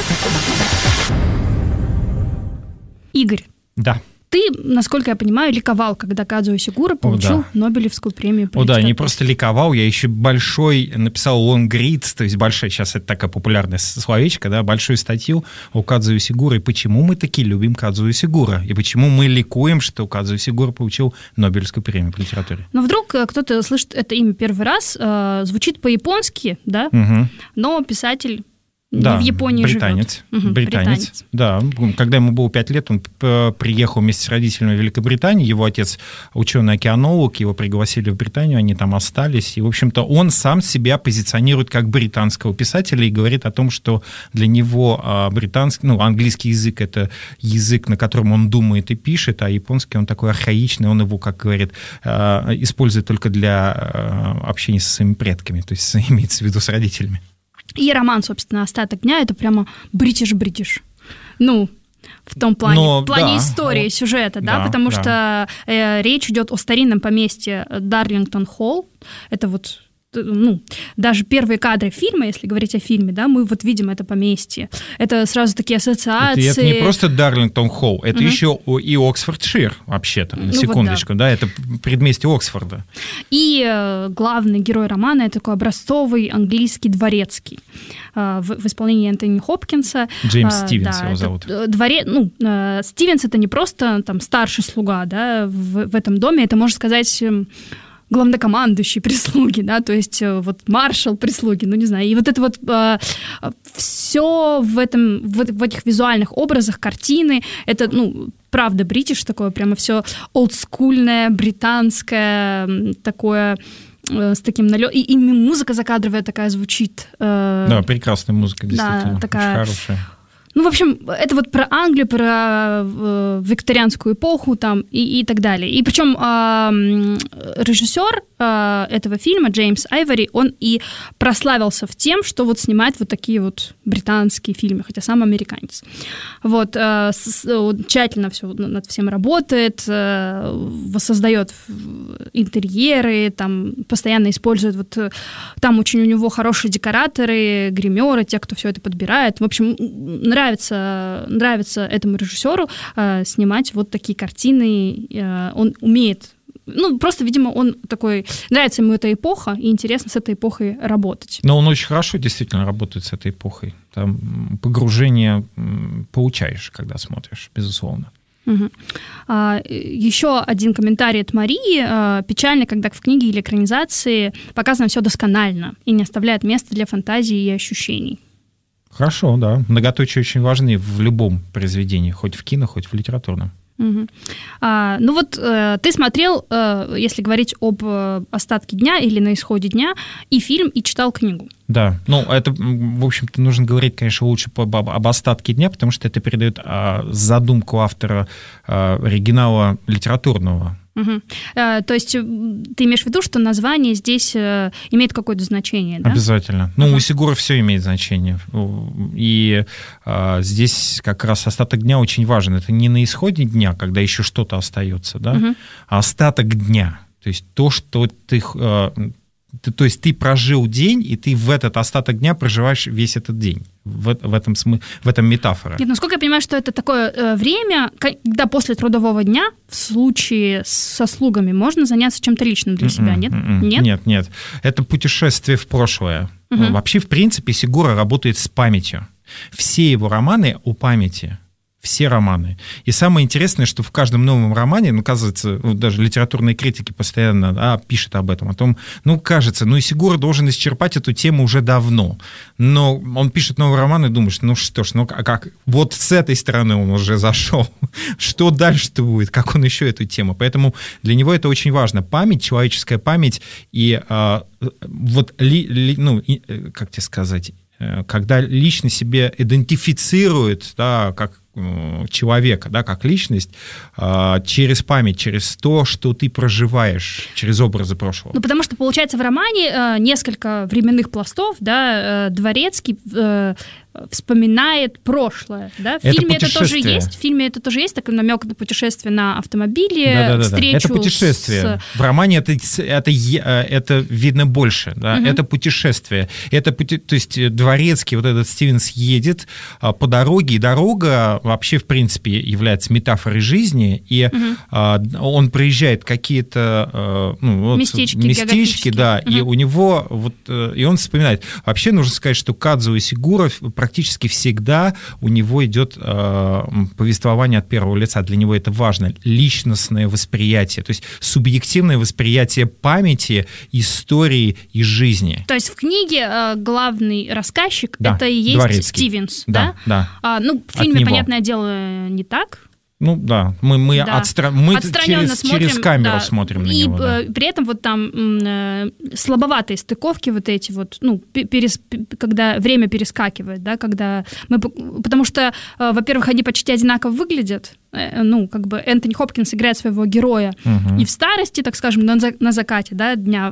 Игорь. Да. Ты, насколько я понимаю, ликовал, когда Кадзуо Сигура получил Нобелевскую премию по литературе. Не просто ликовал, я еще написал лонгрид, то есть большая, сейчас это такая популярная словечко, да, большую статью о Кадзуо Сигура, и почему мы таки любим Кадзуо Сигура, и почему мы ликуем, что Кадзуо Сигура получил Нобелевскую премию по литературе. Но вдруг кто-то слышит это имя первый раз, звучит по-японски, да, но писатель... Да, в Японии британец. живет. Британец. Да, когда ему было 5 лет, он приехал вместе с родителями в Великобританию. Его отец ученый-океанолог, его пригласили в Британию, они там остались. И, в общем-то, он сам себя позиционирует как британского писателя и говорит о том, что для него английский язык — это язык, на котором он думает и пишет, а японский он такой архаичный, он его, как говорит, использует только для общения со своими предками, то есть имеется в виду с родителями. И роман, собственно, «Остаток дня» — это прямо бритиш-бритиш. Ну, в том плане, плане истории, сюжета, да, потому что речь идет о старинном поместье Дарлингтон-Холл. Это вот, даже первые кадры фильма, если говорить о фильме, да, мы вот видим это поместье. Это сразу такие ассоциации. Это не просто Дарлингтон-Холл, это еще и Оксфордшир, вообще-то, на секундочку, да, это предместье Оксфорда. И главный герой романа — это такой образцовый английский дворецкий в исполнении Энтони Хопкинса. Джеймс Стивенс его зовут. Стивенс — это не просто там старший слуга, да, в этом доме, это, можно сказать, главнокомандующий прислуги, да, то есть вот маршал прислуги, не знаю, и вот это вот все в этих визуальных образах, картины, это, правда, бритиш такое, прямо все олдскульное, британское, такое с таким налетом, и музыка закадровая такая звучит. Да, прекрасная музыка, действительно, да, такая, очень хорошая. В общем, это вот про Англию, про викторианскую эпоху там и так далее. И причем режиссер этого фильма, Джеймс Айвори, он и прославился в тем, что вот снимает вот такие вот британские фильмы, хотя сам американец. Вот, тщательно все над всем работает, воссоздает интерьеры, там постоянно использует вот, там очень у него хорошие декораторы, гримеры, те, кто все это подбирает. В общем, нравится этому режиссеру снимать вот такие картины. Он умеет, просто, видимо, он такой, нравится ему эта эпоха, и интересно с этой эпохой работать. Но он очень хорошо действительно работает с этой эпохой. Там погружение получаешь, когда смотришь, безусловно. Угу. Еще один комментарий от Марии. Печально, когда в книге или экранизации показано все досконально и не оставляет места для фантазии и ощущений. Хорошо, да. Многоточия очень важны в любом произведении, хоть в кино, хоть в литературном. Угу. Ты смотрел, если говорить об остатке дня или на исходе дня, и фильм, и читал книгу. Да, это, в общем-то, нужно говорить, конечно, лучше об остатке дня, потому что это передает задумку автора оригинала литературного. Угу. То есть ты имеешь в виду, что название здесь имеет какое-то значение, да? Обязательно. У Сигура все имеет значение. И здесь как раз остаток дня очень важен. Это не на исходе дня, когда еще что-то остается, да, а остаток дня. То есть то, что то есть ты прожил день, и ты в этот остаток дня проживаешь весь этот день. В этом метафора. Нет, насколько я понимаю, что это такое время, когда после трудового дня в случае со слугами можно заняться чем-то личным для себя, нет? Нет. Это путешествие в прошлое. Вообще, в принципе, Сигура работает с памятью. Все его романы о памяти. Все романы. И самое интересное, что в каждом новом романе, оказывается, даже литературные критики постоянно пишут об этом, о том, кажется, Сигура должен исчерпать эту тему уже давно. Но он пишет новый роман и думаешь, как? Вот с этой стороны он уже зашел. Что дальше-то будет? Как он еще эту тему? Поэтому для него это очень важно. Память, человеческая память и как тебе сказать, когда лично себя идентифицирует, да, как человека, да, как личность, через память, через то, что ты проживаешь, через образы прошлого. Ну, потому что, получается, в романе несколько временных пластов, да, Дворецкий вспоминает прошлое, да? В фильме это тоже есть, такой намек на путешествие на автомобиле, встречу. Это путешествие. В романе это видно больше, да? Это путешествие. То есть Дворецкий, вот этот Стивенс едет по дороге, и дорога вообще, в принципе, является метафорой жизни, и он проезжает какие-то местечки, да, и у него и он вспоминает. Вообще нужно сказать, что Кадзуо Исигуро практически всегда у него идет повествование от первого лица. Для него это важно. Личностное восприятие, то есть субъективное восприятие памяти, истории и жизни. То есть в книге главный рассказчик это и есть Дворецкий. Стивенс, да? Да. В фильме, понятное дело, не так. Ну да, мы через камеру смотрим на него. И при этом вот там слабоватые стыковки вот эти вот, когда время перескакивает, да, потому что, во-первых, они почти одинаково выглядят. Энтони Хопкинс играет своего героя и в старости, так скажем, на закате, да, дня,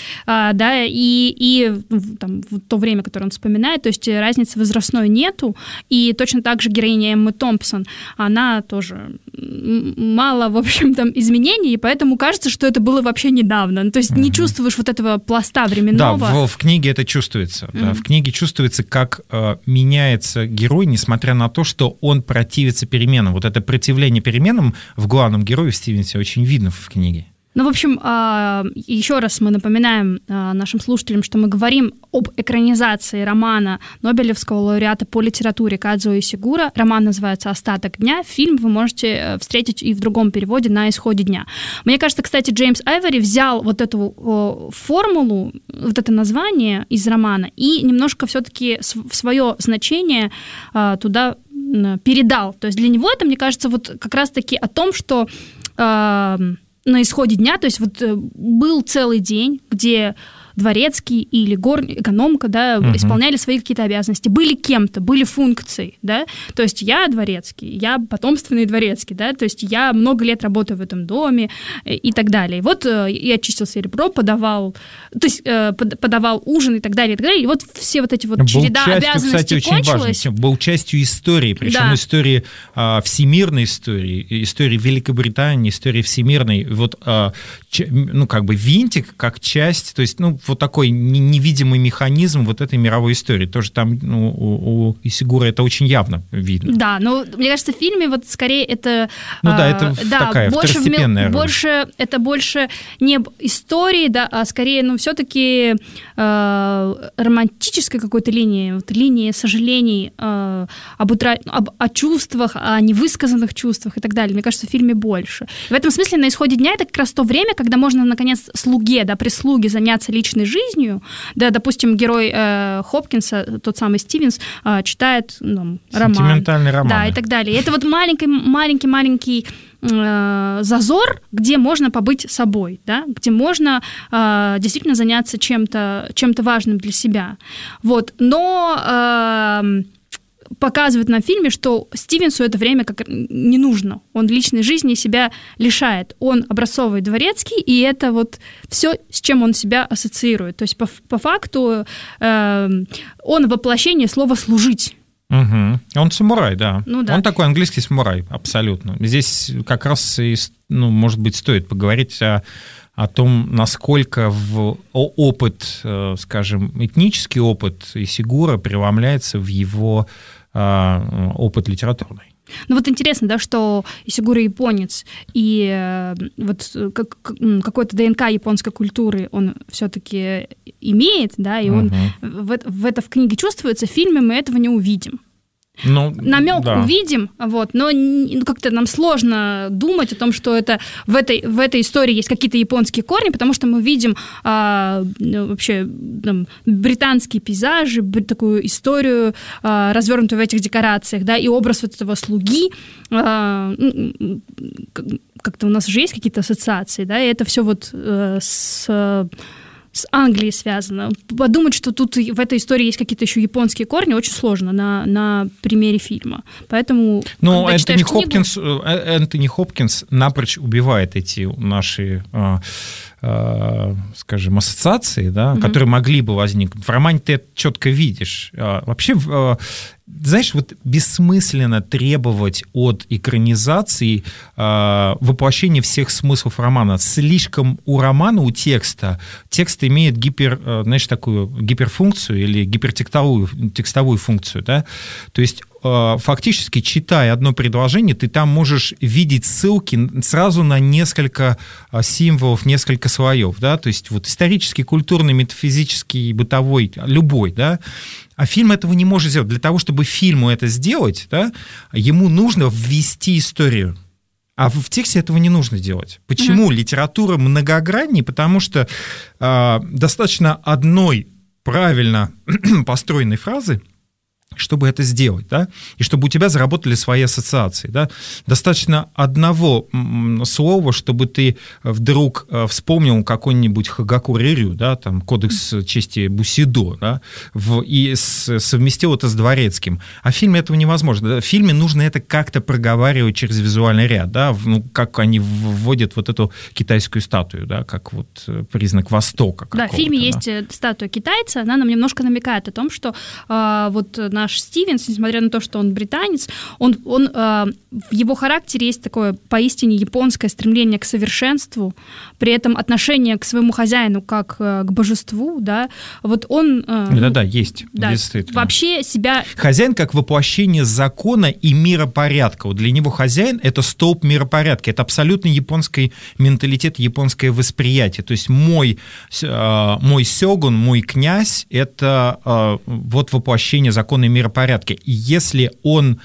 и в то время, которое он вспоминает, то есть разницы возрастной нету, и точно так же героиня Эммы Томпсон, она тоже мало, в общем, там изменений, и поэтому кажется, что это было вообще недавно, то есть не чувствуешь вот этого пласта временного. Да, в книге это чувствуется, в книге чувствуется, как меняется герой, несмотря на то, что он противится переменам, вот это противление переменам в главном герое в Стивенсе очень видно в книге. В общем, еще раз мы напоминаем нашим слушателям, что мы говорим об экранизации романа Нобелевского лауреата по литературе Кадзуо Исигуро. Роман называется «Остаток дня». Фильм вы можете встретить и в другом переводе «На исходе дня». Мне кажется, кстати, Джеймс Айвори взял вот эту формулу, вот это название из романа и немножко все-таки в свое значение туда передал. То есть для него это, мне кажется, вот как раз-таки о том, что на исходе дня, то есть вот был целый день, где Дворецкий или экономка, да, исполняли свои какие-то обязанности, были кем-то, были функцией, да, то есть я Дворецкий, я потомственный Дворецкий, да, то есть я много лет работаю в этом доме и так далее. И вот я чистил серебро, подавал ужин и так далее, и вот все вот эти вот череда обязанностей кончилась. Важно, был частью истории, причем истории, всемирной истории Великобритании, истории всемирной, вот, винтик как часть, то есть, вот такой невидимый механизм вот этой мировой истории. Тоже там у Исигуро это очень явно видно. Да, но мне кажется, в фильме вот скорее это... это такая второстепенная роль. Это больше не истории, да, а скорее, все-таки романтической какой-то линии сожалений о чувствах, о невысказанных чувствах и так далее. Мне кажется, в фильме больше. В этом смысле «На исходе дня» это как раз то время, когда можно, наконец, прислуге заняться личной жизнью. Да, допустим, герой Хопкинса, тот самый Стивенс, читает роман. Сентиментальный роман. Да, и так далее. Это вот маленький зазор, где можно побыть собой, да, где можно действительно заняться чем-то важным для себя. Вот. Но показывает нам в фильме, что Стивенсу это время как не нужно. Он личной жизни себя лишает. Он образцовый Дворецкий, и это вот все, с чем он себя ассоциирует. То есть по факту он воплощение слова «служить». Угу. Он самурай, да. Да. Он такой английский самурай, абсолютно. Здесь как раз, может быть, стоит поговорить о том, насколько опыт, скажем, этнический опыт Исигуро преломляется в его опыт литературный. Вот интересно, да, что Исигуро японец, и вот какой-то ДНК японской культуры он все-таки имеет, да, и он в это в книге чувствуется, в фильме мы этого не увидим. Намек увидим, но как-то нам сложно думать о том, что это в этой истории есть какие-то японские корни, потому что мы видим вообще британские пейзажи, такую историю, развернутую в этих декорациях, да, и образ вот этого слуги, как-то у нас же есть какие-то ассоциации, да, и это все вот с с Англией связано. Подумать, что тут в этой истории есть какие-то еще японские корни, очень сложно на примере фильма. Поэтому, но Энтони Хопкинс напрочь убивает эти наши, скажем, ассоциации, да, которые могли бы возникнуть. В романе ты это четко видишь. Вообще, знаешь, вот бессмысленно требовать от экранизации воплощения всех смыслов романа. Слишком у романа, у текст имеет такую гиперфункцию или гипертекстовую функцию, да? То есть фактически, читая одно предложение, ты там можешь видеть ссылки сразу на несколько символов, несколько слоев, да, то есть вот исторический, культурный, метафизический, бытовой, любой, да, а фильм этого не может сделать. Для того, чтобы фильму это сделать, да, ему нужно ввести историю. А в тексте этого не нужно делать. Почему? Литература многограннее, потому что достаточно одной правильно построенной фразы, чтобы это сделать, да, и чтобы у тебя заработали свои ассоциации, да. Достаточно одного слова, чтобы ты вдруг вспомнил какой-нибудь Хагакур-Рирю, да, там, кодекс чести Бусидо, да, и совместил это с Дворецким. А в фильме этого невозможно. В фильме нужно это как-то проговаривать через визуальный ряд, да, как они вводят вот эту китайскую статую, да, как вот признак Востока. Да, в фильме есть статуя китайца, она нам немножко намекает о том, что вот наш Стивенс, несмотря на то, что он британец, он в его характере есть такое поистине японское стремление к совершенству, при этом отношение к своему хозяину как к божеству, да, вот он... Да-да, есть. Да, вообще себя... Хозяин как воплощение закона и миропорядка. Вот для него хозяин — это столб миропорядка, это абсолютно японский менталитет, японское восприятие. То есть мой сёгун, мой князь — это вот воплощение закона и миропорядка. И если он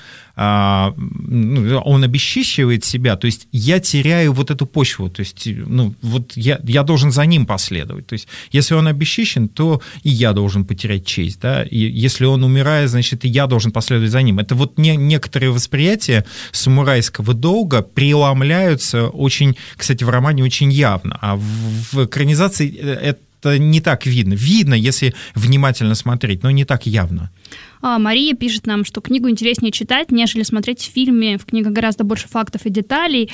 обесчищивает себя, то есть я теряю вот эту почву, то есть вот я должен за ним последовать. То есть если он обесчищен, то и я должен потерять честь, да, и если он умирает, значит, и я должен последовать за ним. Это вот некоторые восприятия самурайского долга преломляются очень, кстати, в романе очень явно, а в экранизации это не так видно. Видно, если внимательно смотреть, но не так явно. Мария пишет нам, что книгу интереснее читать, нежели смотреть в фильме. В книгах гораздо больше фактов и деталей,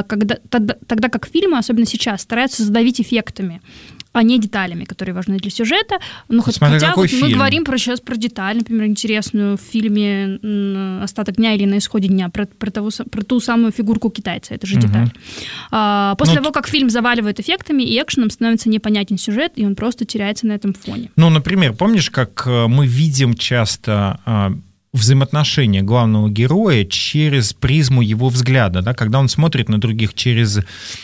тогда как фильмы, особенно сейчас, стараются задавить эффектами, а не деталями, которые важны для сюжета. Ну, хотя вот мы говорим сейчас про деталь, например, интересную в фильме «Остаток дня» или «На исходе дня», про ту самую фигурку китайца, это же деталь. После того, как фильм заваливает эффектами и экшеном, становится непонятен сюжет, и он просто теряется на этом фоне. Ну, например, помнишь, как мы видим часто взаимоотношения главного героя через призму его взгляда, да, когда он смотрит на других через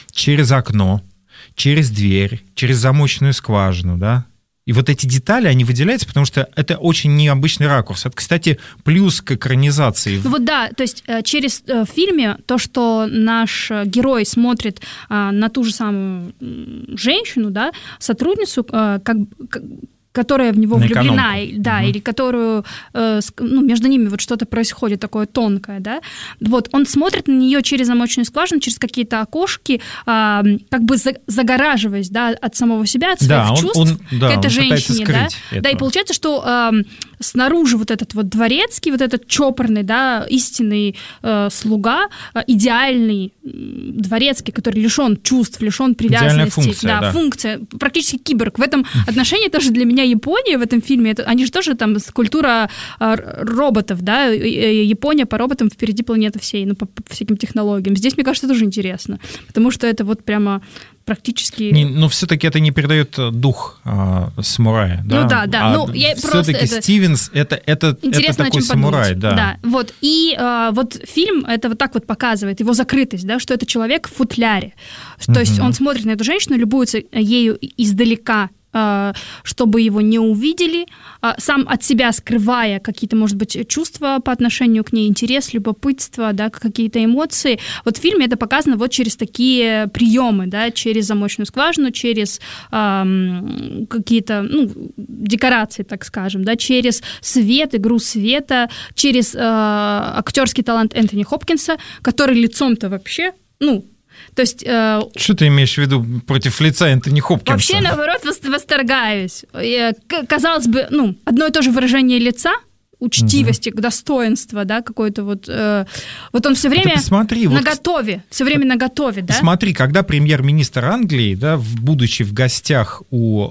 окно, через дверь, через замочную скважину, да. И вот эти детали, они выделяются, потому что это очень необычный ракурс. Это, кстати, плюс к экранизации. Вот да, то есть через в фильме то, что наш герой смотрит на ту же самую женщину, да, сотрудницу, которая в него влюблена, да, или которую, между ними вот что-то происходит такое тонкое, да, вот он смотрит на нее через замочную скважину, через какие-то окошки, как бы загораживаясь, да, от самого себя, от своих чувств к этой женщине, да, и получается, что снаружи вот этот вот дворецкий, вот этот чопорный, да, истинный слуга, идеальный дворецкий, который лишен чувств, лишен привязанности, функция, практически киборг. В этом отношении тоже для меня Япония в этом фильме, они же тоже там культура роботов, да, Япония по роботам впереди планеты всей, по всяким технологиям. Здесь, мне кажется, тоже интересно, потому что это вот прямо практически... Но все-таки это не передает дух самурая, да? Ну да. Все-таки Стивенс это такой самурай, да. Вот. И вот фильм это вот так вот показывает, его закрытость, да, что это человек в футляре. То есть он смотрит на эту женщину, любуется ею издалека, чтобы его не увидели, сам от себя скрывая какие-то, может быть, чувства по отношению к ней, интерес, любопытство, да, какие-то эмоции. Вот в фильме это показано вот через такие приемы, да, через замочную скважину, через какие-то, декорации, так скажем, да, через свет, игру света, через актерский талант Энтони Хопкинса, который лицом-то вообще, То есть... Что ты имеешь в виду против лица Энтони Хопкинса? Вообще, наоборот, восторгаюсь. Казалось бы, одно и то же выражение лица, учтивости, достоинства, да, какое-то вот он все время наготове, все время наготове, да? Смотри, когда премьер-министр Англии, да, будучи в гостях у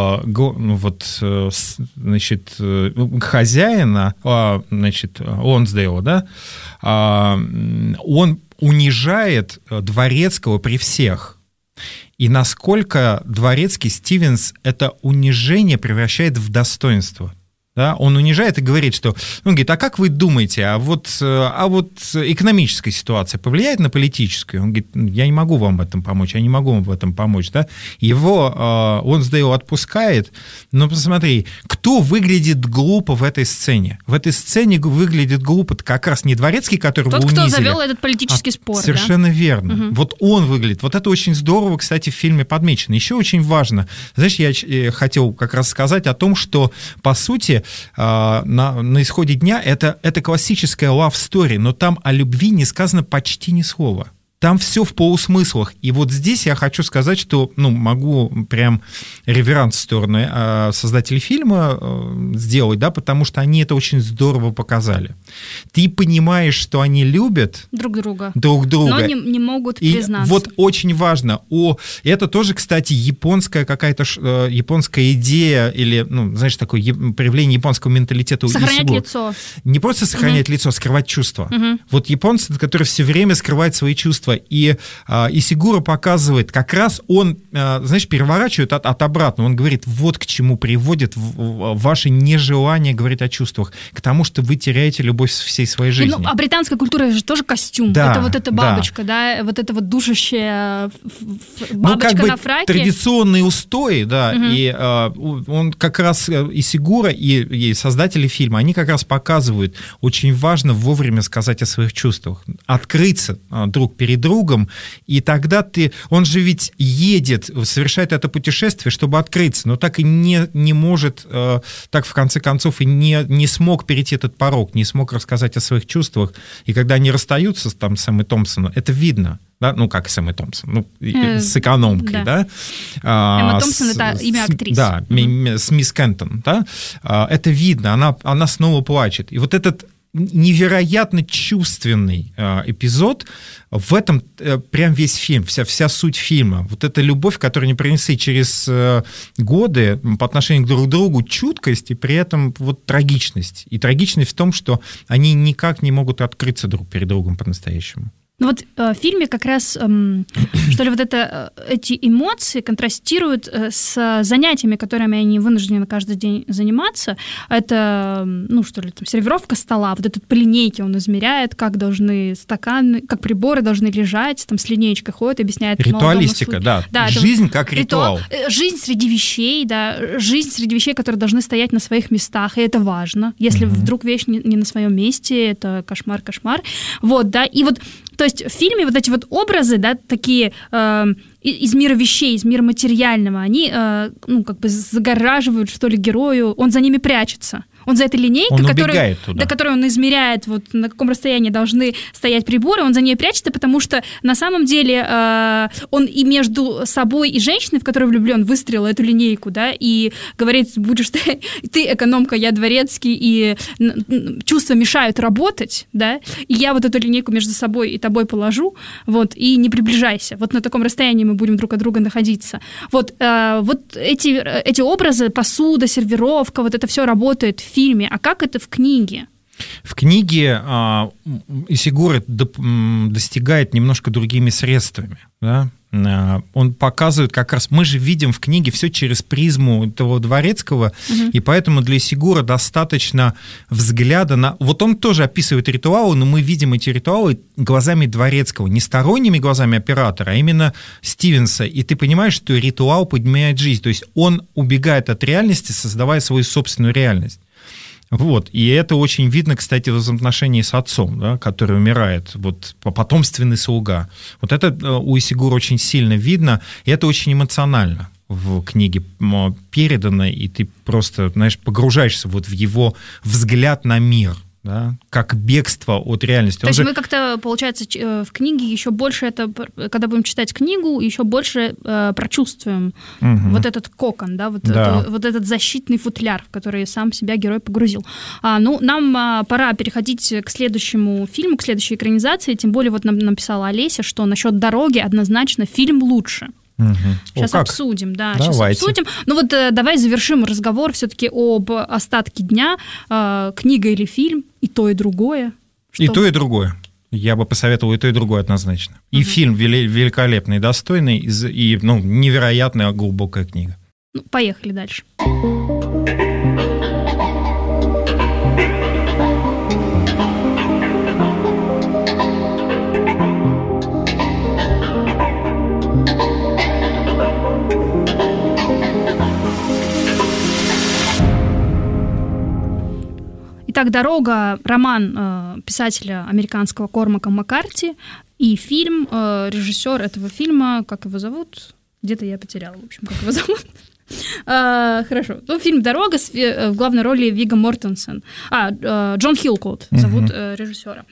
хозяина, Лонсдейла, да, он унижает Дворецкого при всех. И насколько Дворецкий Стивенс это унижение превращает в достоинство. Да, он унижает и говорит, что, он говорит, а как вы думаете, а вот экономическая ситуация повлияет на политическую? Он говорит, я не могу вам в этом помочь, да. Его Лонсдейл отпускает, но посмотри, кто выглядит глупо в этой сцене? В этой сцене выглядит глупо как раз не Дворецкий, которого унизили. Тот, кто завел этот политический спор. Совершенно верно. Угу. Вот он выглядит. Вот это очень здорово, кстати, в фильме подмечено. Еще очень важно, знаешь, я хотел как раз сказать о том, что, по сути, на исходе дня это классическая love story, но там о любви не сказано почти ни слова. Там все в полусмыслах. И вот здесь я хочу сказать, что могу прям реверанс в сторону создателей фильма сделать, да, потому что они это очень здорово показали. Ты понимаешь, что они любят друг друга, но не могут признаться. И вот очень важно. Это тоже, кстати, японская идея или, знаешь, такое проявление японского менталитета. Сохранять лицо. Не просто сохранять лицо, а скрывать чувства. Вот японцы, которые все время скрывают свои чувства. И Исигуро показывает, как раз он, знаешь, переворачивает от обратного. Он говорит, вот к чему приводит ваше нежелание говорить о чувствах. К тому, что вы теряете любовь всей своей жизни. А британская культура же тоже костюм. Да, это вот эта бабочка, да, вот эта вот душащая бабочка на фраке. Традиционные устои, да, и он как раз, Исигуро и создатели фильма, они как раз показывают, очень важно вовремя сказать о своих чувствах, открыться друг перед другом, и тогда он же ведь едет, совершает это путешествие, чтобы открыться, но так и не может, так в конце концов и не смог перейти этот порог, не смог рассказать о своих чувствах, и когда они расстаются там, с Эммой Томпсон, это видно. Да? Как с Эммой Томпсон, с экономкой, да? Эмма Томпсон — это имя актрисы. Да, с мисс Кентон, да? Это видно, она снова плачет. И вот этот невероятно чувственный эпизод, в этом прям весь фильм, вся суть фильма. Вот эта любовь, которую они принесли через годы по отношению друг к другу, чуткость и при этом вот трагичность. И трагичность в том, что они никак не могут открыться друг перед другом по-настоящему. Вот в фильме как раз, что ли, вот эти эмоции контрастируют с занятиями, которыми они вынуждены каждый день заниматься. Это, сервировка стола, вот этот по линейке он измеряет, как должны стаканы, как приборы должны лежать, там с линеечкой ходит, объясняет. Ритуалистика, да. Жизнь как ритуал. Жизнь среди вещей, да, жизнь среди вещей, которые должны стоять на своих местах, и это важно. Если вдруг вещь не на своем месте, это кошмар. Вот, да, и вот, то есть в фильме вот эти вот образы, да, такие из мира вещей, из мира материального, они, загораживают, что ли, герою, он за ними прячется. Он за этой линейкой, которую он измеряет, вот на каком расстоянии должны стоять приборы, он за ней прячется, потому что на самом деле он и между собой и женщиной, в которую влюблен, выстроил эту линейку, да, и говорит, будешь ты экономка, я дворецкий, и чувства мешают работать, да, и я вот эту линейку между собой и тобой положу, вот, и не приближайся. Вот на таком расстоянии мы будем друг от друга находиться. Вот эти образы, посуда, сервировка, вот это все работает в фильме. А как это в книге? В книге Исигуро достигает немножко другими средствами. Да? Он показывает как раз... Мы же видим в книге все через призму этого Дворецкого, и поэтому для Исигуро достаточно взгляда на... Вот он тоже описывает ритуалы, но мы видим эти ритуалы глазами Дворецкого, не сторонними глазами оператора, а именно Стивенса. И ты понимаешь, что ритуал подменяет жизнь. То есть он убегает от реальности, создавая свою собственную реальность. Вот. И это очень видно, кстати, в взаимоотношении с отцом, да, который умирает, вот, потомственный слуга. Вот это у Исигуро очень сильно видно, и это очень эмоционально в книге передано, и ты просто, знаешь, погружаешься вот в его взгляд на мир. да, как бегство от реальности. То есть мы как-то, получается, в книге еще больше это, когда будем читать книгу, еще больше прочувствуем вот этот кокон, да, вот этот защитный футляр, в который сам себя герой погрузил. Нам пора переходить к следующему фильму, к следующей экранизации, тем более вот нам написала Олеся, что насчет «Дороги» однозначно фильм лучше. Сейчас обсудим, да. Давайте. Сейчас обсудим. Ну вот давай завершим разговор все-таки об остатке дня. Книга или фильм, и то, и другое. Что? И то, и другое. Я бы посоветовал и то, и другое однозначно. И фильм великолепный, достойный, и невероятная глубокая книга. Ну, поехали дальше. Итак, «Дорога» — роман писателя американского Кормака Маккарти, и фильм, режиссер этого фильма, как его зовут? Где-то я потеряла, в общем, как его зовут. Хорошо. Фильм «Дорога» в главной роли Вигго Мортенсен. Джон Хилкоут зовут режиссера.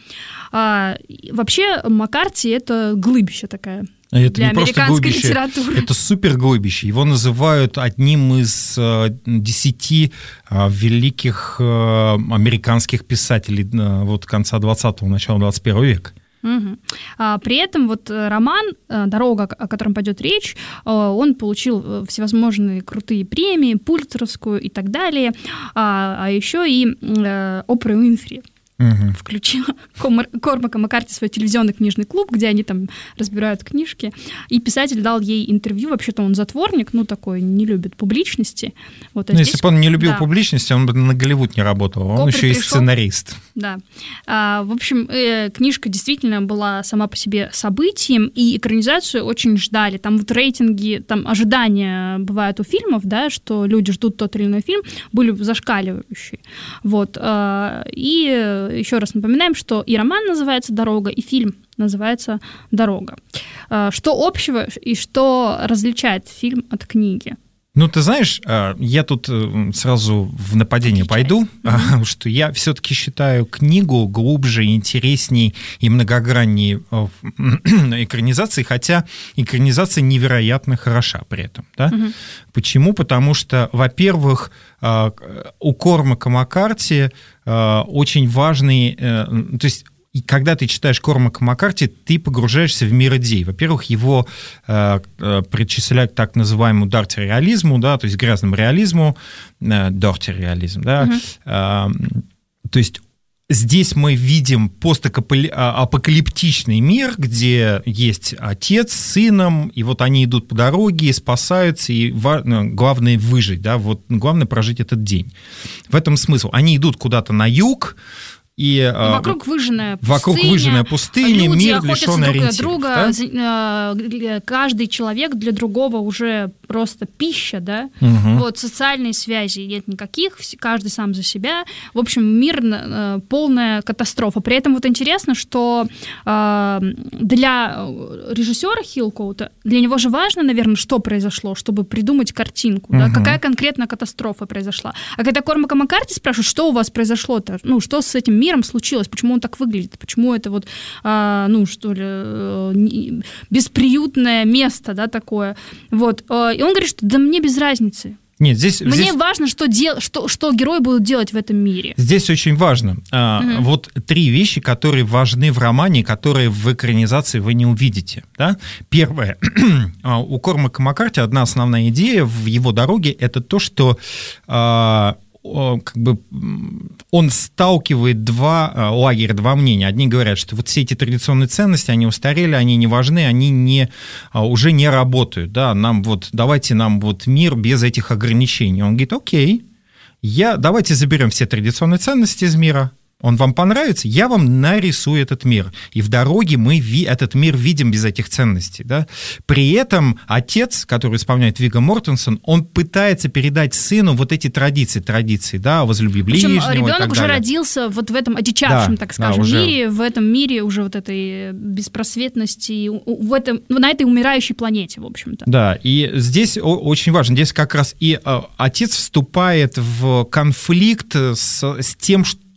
Вообще, Маккарти — это глыбище такая. Это для не просто американской глубище, литературы. Это суперглубище. Его называют одним из 10 великих американских писателей вот конца 20-го, начала 21 века. При этом вот роман «Дорога», о котором пойдет речь, он получил всевозможные крутые премии, Пулитцеровскую и так далее, а еще и Опру Уинфри включила Кормака Маккарти в свой телевизионный книжный клуб, где они там разбирают книжки, и писатель дал ей интервью. Вообще-то он затворник, такой, не любит публичности. Вот, если бы он не любил публичности, он бы на Голливуд не работал, он еще и сценарист. Да. В общем, книжка действительно была сама по себе событием, и экранизацию очень ждали. Там вот рейтинги, там ожидания бывают у фильмов, да, что люди ждут тот или иной фильм, были зашкаливающие. Вот. И еще раз напоминаем, что и роман называется «Дорога», и фильм называется «Дорога». Что общего и что различает фильм от книги? Ты знаешь, я тут сразу в нападение пойду, что я все-таки считаю книгу глубже, интересней и многогранней экранизации, хотя экранизация невероятно хороша при этом. Да? Почему? Потому что, во-первых, у Кормака Маккарти очень важный, то есть и когда ты читаешь Кормака Маккарти, ты погружаешься в мир идей. Во-первых, его причисляют к так называемому дарти-реализму, да, то есть грязному реализму, дарти-реализм, да. То есть здесь мы видим постапокалиптичный мир, где есть отец с сыном, и вот они идут по дороге, спасаются, и главное выжить, да, вот главное прожить этот день. В этом смысл. Они идут куда-то на юг, и вокруг выжженная пустыня, люди мир лишён ориентиров. Друг от друга, да? Каждый человек для другого уже просто пища, да? Вот, социальной связи нет никаких, каждый сам за себя. В общем, мир полная катастрофа. При этом вот интересно, что для режиссера Хилкоута, для него же важно, наверное, что произошло, чтобы придумать картинку, да? Какая конкретно катастрофа произошла. А когда Кормака Маккарти спрашивают, что у вас произошло-то, что с этим миром случилось, почему он так выглядит, почему это вот, бесприютное место, да, такое. Вот. И он говорит, что да мне без разницы. Нет, здесь важно, что герои будут делать в этом мире. Здесь очень важно. Вот 3 вещи, которые важны в романе, которые в экранизации вы не увидите. Да? Первое. У Кормака Маккарти одна основная идея в его «Дороге» — это то, что он сталкивает два лагеря, два мнения. Одни говорят, что вот все эти традиционные ценности, они устарели, они не важны, они уже не работают. Да? Давайте нам мир без этих ограничений. Он говорит, окей, давайте заберем все традиционные ценности из мира. Он вам понравится, я вам нарисую этот мир. И в «Дороге» мы этот мир видим без этих ценностей. Да? При этом отец, который исполняет Вигго Мортенсен, он пытается передать сыну вот эти традиции, да, возлюби ближнего и так далее. Ребенок уже родился вот в этом одичавшем, так скажем, мире, в этом мире уже вот этой беспросветности, на этой умирающей планете, в общем-то. Да, и здесь очень важно, здесь как раз и отец вступает в конфликт с тем,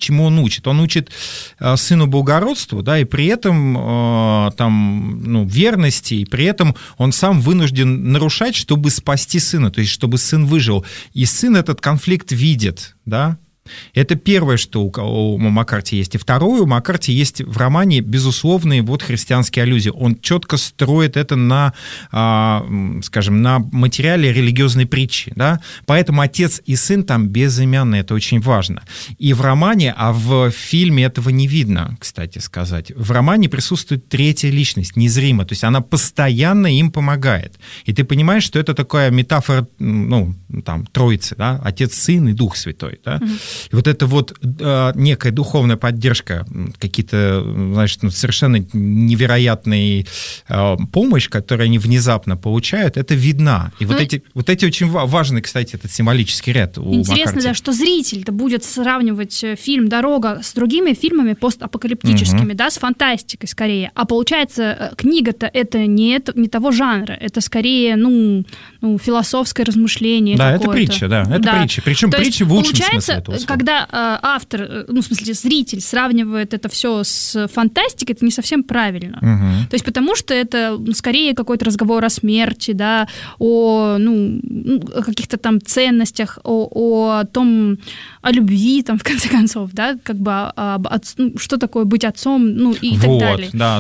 чему он учит? Он учит сыну благородству, да, и при этом там, верности, и при этом он сам вынужден нарушать, чтобы спасти сына, то есть чтобы сын выжил. И сын этот конфликт видит, да. Это первое, что у Маккарти есть. И второе, у Маккарти есть в романе безусловные христианские аллюзии. Он четко строит это на, скажем, на материале религиозной притчи. Да? Поэтому отец и сын там безымянные, это очень важно. И в романе, а в фильме этого не видно, кстати сказать. В романе присутствует третья личность, незримо. То есть она постоянно им помогает. И ты понимаешь, что это такая метафора, Троицы, да? Отец, Сын и Дух Святой. Да? И вот эта некая духовная поддержка, какие-то, совершенно невероятная помощь, которую они внезапно получают, это видно. И вот эти очень важный, кстати, этот символический ряд у Маккарти. Интересно, да, что зритель-то будет сравнивать фильм «Дорога» с другими фильмами постапокалиптическими, да, с фантастикой скорее. А получается, книга-то это не того жанра, это скорее, философское размышление какое-то. Это притча, да, это притча. Причем притча в лучшем смысле этого слова. Когда автор, зритель сравнивает это все с фантастикой, это не совсем правильно. То есть потому что это скорее какой-то разговор о смерти, да, о каких-то там ценностях, о любви, там, в конце концов, да, как бы что такое быть отцом, и так далее. Да.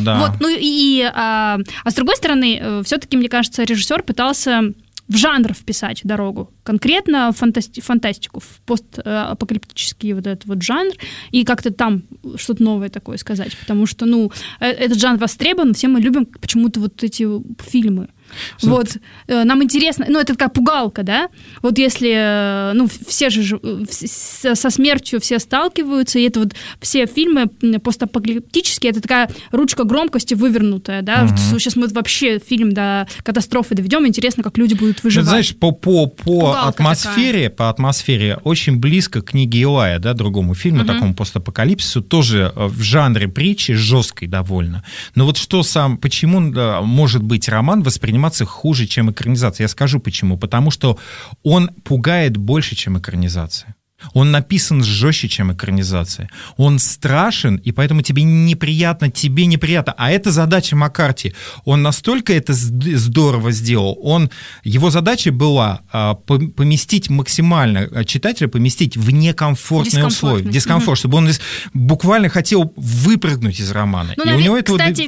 А с другой стороны, все-таки, мне кажется, режиссер пытался в жанр вписать «Дорогу», конкретно фантастику, в постапокалиптический этот жанр, и как-то там что-то новое такое сказать, потому что, этот жанр востребован, все мы любим почему-то эти фильмы. Нам интересно, это как пугалка, да? Вот если, все же со смертью все сталкиваются, и это все фильмы постапокалиптические, это такая ручка громкости вывернутая, да? Сейчас мы вообще фильм до катастрофы доведем, интересно, как люди будут выживать. Знаешь, по атмосфере очень близко к книге Илая, да, другому фильму, такому постапокалипсису, тоже в жанре притчи, жесткой довольно. Но почему может быть роман восприниматься хуже, чем экранизация? Я скажу почему. Потому что он пугает больше, чем экранизация. Он написан жестче, чем экранизация. Он страшен, и поэтому тебе неприятно. А это задача Маккарти. Он настолько это здорово сделал. Его задача была поместить максимально читателя, поместить в некомфортные условия, в дискомфорт, чтобы он буквально хотел выпрыгнуть из романа. И у него это кстати,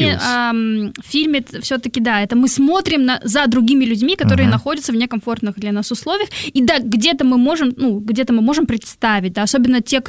в фильме все-таки, да, это мы смотрим за другими людьми, которые находятся в некомфортных для нас условиях, и да, где-то мы можем представить, да, особенно те,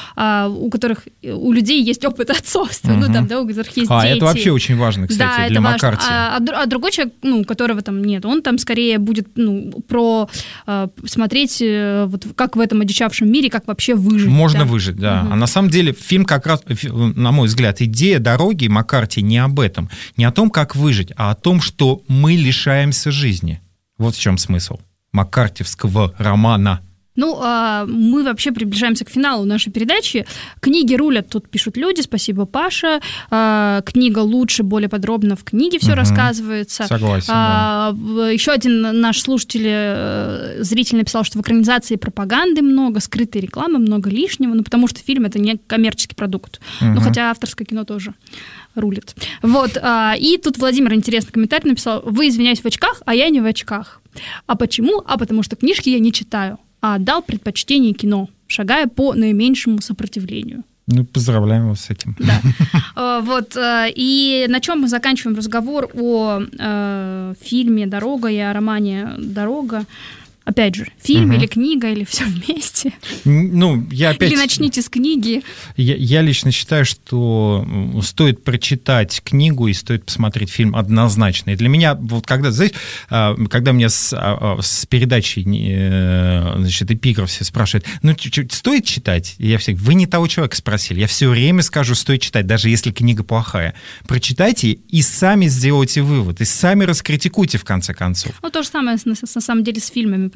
у людей есть опыт отцовства, у которых есть дети. Это вообще очень важно, кстати, для Маккарти. А другой человек, которого там нет, он там скорее будет, смотреть, как в этом одичавшем мире, как вообще выжить. Можно выжить, да. А на самом деле фильм как раз, на мой взгляд, идея «Дороги» Маккарти не об этом, не о том, как выжить, а о том, что мы лишаемся жизни. Вот в чем смысл маккартиевского романа. Мы вообще приближаемся к финалу нашей передачи. Книги рулят, тут пишут люди, спасибо, Паша. Книга лучше, более подробно в книге все рассказывается. Согласен, да. Еще один наш слушатель, зритель написал, что в экранизации пропаганды много, скрытой рекламы, много лишнего, потому что фильм — это не коммерческий продукт. Хотя авторское кино тоже рулит. И тут Владимир интересный комментарий написал: «Вы, извиняюсь, в очках, а я не в очках. А почему? Потому что книжки я не читаю, а отдал предпочтение кино, шагая по наименьшему сопротивлению». Поздравляем вас с этим. Да. И на чем мы заканчиваем разговор о фильме «Дорога» и о романе «Дорога». Опять же, фильм или книга, или все вместе? Или начните с книги? Я лично считаю, что стоит прочитать книгу и стоит посмотреть фильм однозначно. И для меня, когда меня с передачей, эпиграф все спрашивают, стоит читать? И я всегда: вы не того человека спросили. Я все время скажу, стоит читать, даже если книга плохая. Прочитайте и сами сделайте вывод, и сами раскритикуйте в конце концов. То же самое, на самом деле, с фильмами,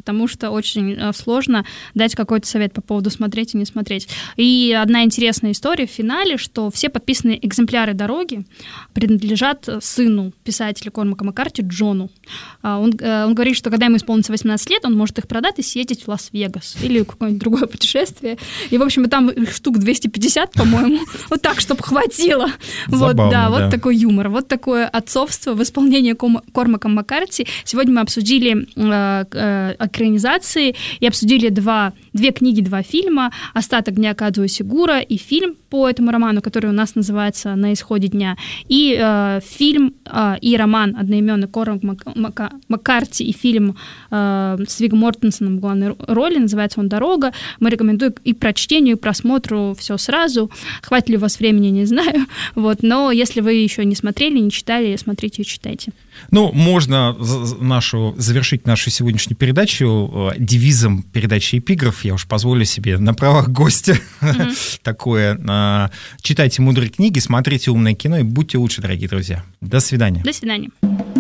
потому что очень сложно дать какой-то совет по поводу смотреть и не смотреть. И одна интересная история в финале, что все подписанные экземпляры «Дороги» принадлежат сыну писателя Кормака Маккарти Джону. Он говорит, что когда ему исполнится 18 лет, он может их продать и съездить в Лас-Вегас или какое-нибудь другое путешествие. И, в общем, там штук 250, по-моему, вот так, чтобы хватило. Забавно, вот, да, вот такой юмор, вот такое отцовство в исполнении Кормака Маккарти. Сегодня мы обсудили экранизации и обсудили две книги, 2 фильма «Остаток дня Кадзуо Сигура» и фильм по этому роману, который у нас называется «На исходе дня», и фильм и роман одноименный Кормак Маккарти и фильм с Вигго Мортенсеном в главной роли, называется он «Дорога». Мы рекомендуем и прочтению, и просмотру все сразу. Хватит ли у вас времени, не знаю. Вот, но если вы еще не смотрели, не читали, смотрите и читайте. Ну, можно завершить нашу сегодняшнюю передачу девизом передачи «Эпиграф». Я уж позволю себе на правах гостя такое. Читайте мудрые книги, смотрите умное кино и будьте лучше, дорогие друзья. До свидания. До свидания.